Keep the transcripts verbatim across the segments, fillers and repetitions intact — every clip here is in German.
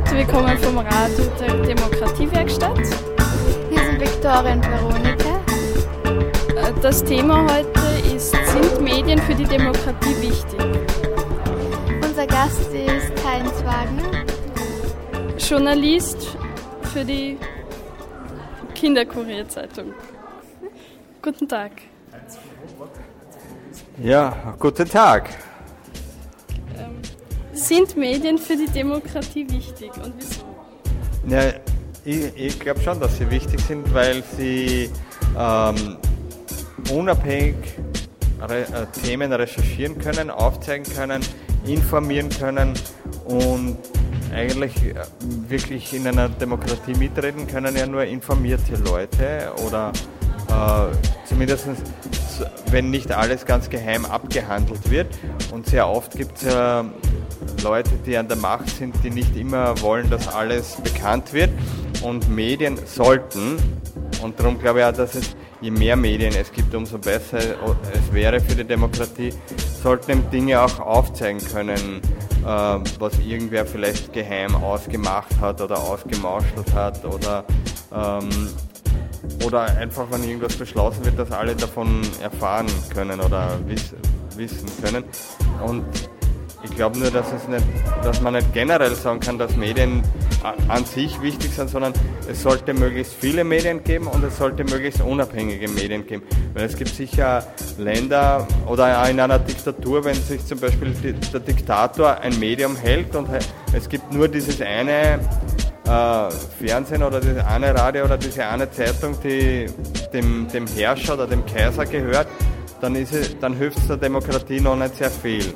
wir kommen vom Radio der Demokratiewerkstatt. Wir sind Viktoria und Veronika. Das Thema heute ist, sind Medien für die Demokratie wichtig? Unser Gast ist Heinz Wagner, Journalist für die Kinderkurier-Zeitung. Guten Tag. Ja, guten Tag. Ähm, sind Medien für die Demokratie wichtig und wieso? Ja, ich, ich glaube schon, dass sie wichtig sind, weil sie ähm, unabhängig re- äh, Themen recherchieren können, aufzeigen können, informieren können und eigentlich äh, wirklich in einer Demokratie mitreden können ja nur informierte Leute oder äh, zumindest wenn nicht alles ganz geheim abgehandelt wird. Und sehr oft gibt es ja Leute, die an der Macht sind, die nicht immer wollen, dass alles bekannt wird. Und Medien sollten, und darum glaube ich auch, dass es, je mehr Medien es gibt, umso besser es wäre für die Demokratie, sollten eben Dinge auch aufzeigen können, äh, was irgendwer vielleicht geheim ausgemacht hat oder ausgemauschelt hat oder ähm, Oder einfach, wenn irgendwas beschlossen wird, dass alle davon erfahren können oder wiss, wissen können. Und ich glaube nur, dass, es nicht, dass man nicht generell sagen kann, dass Medien an sich wichtig sind, sondern es sollte möglichst viele Medien geben und es sollte möglichst unabhängige Medien geben. Weil es gibt sicher Länder oder auch in einer Diktatur, wenn sich zum Beispiel die, der Diktator ein Medium hält und es gibt nur dieses eine Äh, Fernsehen oder das eine Radio oder diese eine Zeitung, die dem, dem Herrscher oder dem Kaiser gehört, dann, ist es, dann hilft es der Demokratie noch nicht sehr viel.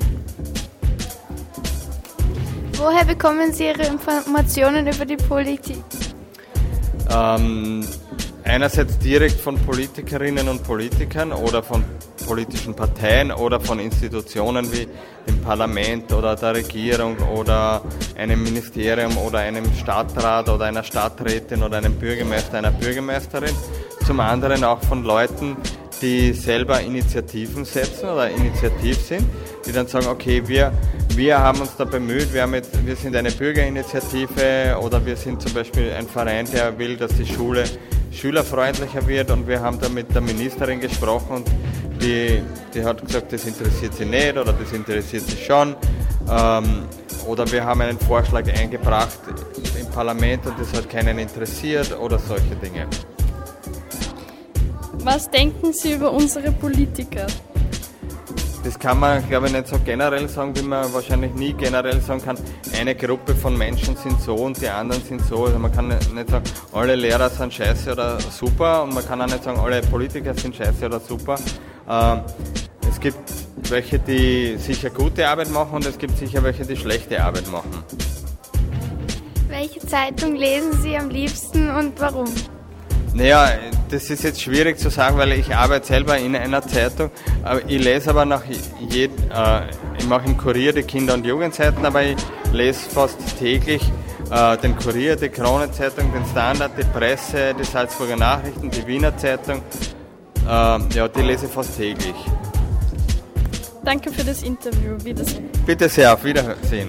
Woher bekommen Sie Ihre Informationen über die Politik? Ähm, einerseits direkt von Politikerinnen und Politikern oder von politischen Parteien oder von Institutionen wie dem Parlament oder der Regierung oder einem Ministerium oder einem Stadtrat oder einer Stadträtin oder einem Bürgermeister, einer Bürgermeisterin. Zum anderen auch von Leuten, die selber Initiativen setzen oder initiativ sind, die dann sagen, okay, wir, wir haben uns da bemüht, wir, haben jetzt, wir sind eine Bürgerinitiative oder wir sind zum Beispiel ein Verein, der will, dass die Schule schülerfreundlicher wird und wir haben da mit der Ministerin gesprochen und die, die hat gesagt, das interessiert sie nicht oder das interessiert sie schon. Ähm, oder wir haben einen Vorschlag eingebracht im Parlament und das hat keinen interessiert oder solche Dinge. Was denken Sie über unsere Politiker? Das kann man, glaube ich, nicht so generell sagen, wie man wahrscheinlich nie generell sagen kann, eine Gruppe von Menschen sind so und die anderen sind so. Also man kann nicht sagen, alle Lehrer sind scheiße oder super und man kann auch nicht sagen, alle Politiker sind scheiße oder super. Ähm, es gibt welche, die sicher gute Arbeit machen und es gibt sicher welche, die schlechte Arbeit machen. Welche Zeitung lesen Sie am liebsten und warum? Naja, das ist jetzt schwierig zu sagen, weil ich arbeite selber in einer Zeitung. Ich lese aber nach jedem, äh, ich mache im Kurier die Kinder- und Jugendzeiten, aber ich lese fast täglich äh, den Kurier, die Kronenzeitung, den Standard, die Presse, die Salzburger Nachrichten, die Wiener Zeitung. Äh, ja, die lese ich fast täglich. Danke für das Interview. Wiedersehen. Bitte sehr, auf Wiedersehen.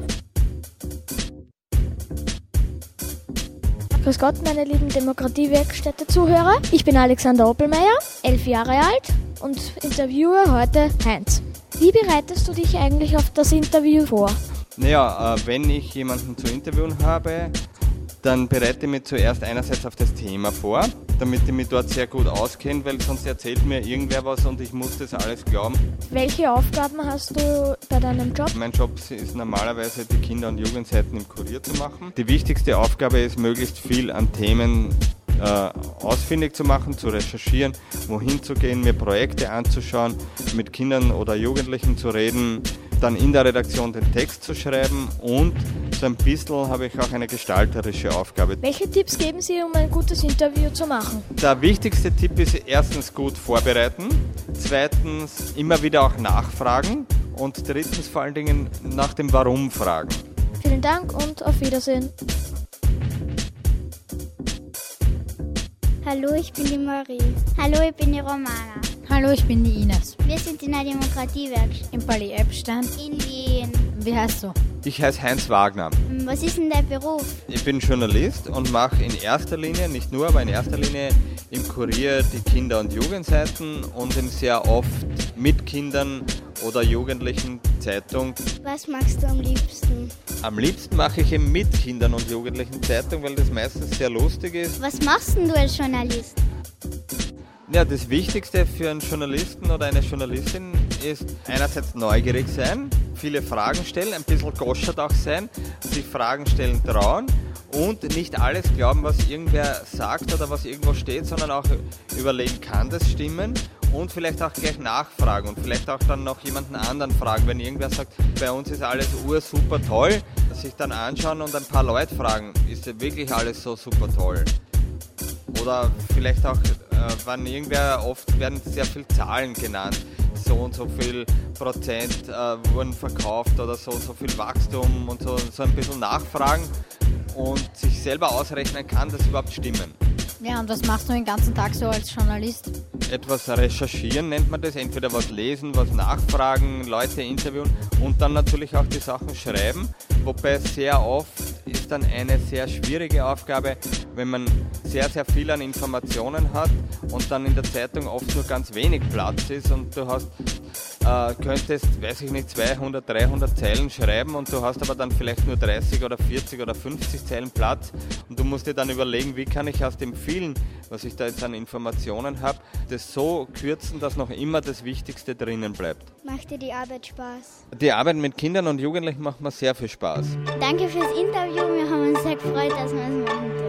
Grüß Gott, meine lieben Demokratiewerkstätte-Zuhörer. Ich bin Alexander Oppelmeier, elf Jahre alt und interviewe heute Heinz. Wie bereitest du dich eigentlich auf das Interview vor? Naja, äh, wenn ich jemanden zu interviewen habe, dann bereite ich mich zuerst einerseits auf das Thema vor, damit ich mich dort sehr gut auskenne, weil sonst erzählt mir irgendwer was und ich muss das alles glauben. Welche Aufgaben hast du bei deinem Job? Mein Job ist normalerweise, die Kinder- und Jugendseiten im Kurier zu machen. Die wichtigste Aufgabe ist, möglichst viel an Themen äh, ausfindig zu machen, zu recherchieren, wohin zu gehen, mir Projekte anzuschauen, mit Kindern oder Jugendlichen zu reden, dann in der Redaktion den Text zu schreiben und so ein bisschen habe ich auch eine gestalterische Aufgabe. Welche Tipps geben Sie, um ein gutes Interview zu machen? Der wichtigste Tipp ist erstens gut vorbereiten, zweitens immer wieder auch nachfragen und drittens vor allen Dingen nach dem Warum fragen. Vielen Dank und auf Wiedersehen. Hallo, ich bin die Marie. Hallo, ich bin die Romana. Hallo, ich bin die Ines. Wir sind in der Demokratiewerkstatt. Im Palais Eppstein. In Wien. Wie heißt du? Ich heiße Heinz Wagner. Was ist denn dein Beruf? Ich bin Journalist und mache in erster Linie, nicht nur, aber in erster Linie im Kurier die Kinder- und Jugendseiten und in sehr oft mit Kindern oder Jugendlichen Zeitung. Was magst du am liebsten? Am liebsten mache ich eben mit Kindern und Jugendlichen Zeitung, weil das meistens sehr lustig ist. Was machst denn du als Journalist? Ja, das Wichtigste für einen Journalisten oder eine Journalistin ist einerseits neugierig sein, viele Fragen stellen, ein bisschen goschert auch sein, sich Fragen stellen trauen und nicht alles glauben, was irgendwer sagt oder was irgendwo steht, sondern auch überlegen, kann das stimmen? Und vielleicht auch gleich nachfragen und vielleicht auch dann noch jemanden anderen fragen, wenn irgendwer sagt, bei uns ist alles ursuper toll, sich dann anschauen und ein paar Leute fragen, ist ja wirklich alles so super toll? Oder vielleicht auch, äh, wenn irgendwer, oft werden sehr viele Zahlen genannt, so und so viel Prozent äh, wurden verkauft oder so und so viel Wachstum und so, so ein bisschen nachfragen und sich selber ausrechnen, kann das überhaupt stimmen. Ja, und was machst du den ganzen Tag so als Journalist? Etwas recherchieren nennt man das, entweder was lesen, was nachfragen, Leute interviewen und dann natürlich auch die Sachen schreiben, wobei sehr oft ist dann eine sehr schwierige Aufgabe, wenn man sehr, sehr viel an Informationen hat und dann in der Zeitung oft nur ganz wenig Platz ist und du hast, äh, könntest, weiß ich nicht, zweihundert, dreihundert Zeilen schreiben und du hast aber dann vielleicht nur dreißig oder vierzig oder fünfzig Zeilen Platz und du musst dir dann überlegen, wie kann ich aus dem vielen, was ich da jetzt an Informationen habe, das so kürzen, dass noch immer das Wichtigste drinnen bleibt. Macht dir die Arbeit Spaß? Die Arbeit mit Kindern und Jugendlichen macht mir sehr viel Spaß. Danke fürs Interview, wir haben uns sehr gefreut, dass wir es machen dürfen.